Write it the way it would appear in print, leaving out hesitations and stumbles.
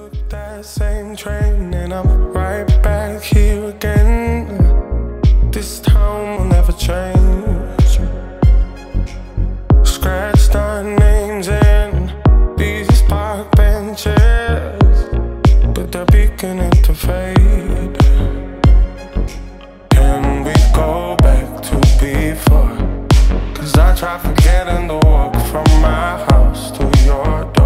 took that same train and I'm right back here again. This town will never change. Scratched our names in these park benches, but they're beginning to fade. Can we go back to before? 'Cause I tried forgetting the walk from my house to your door.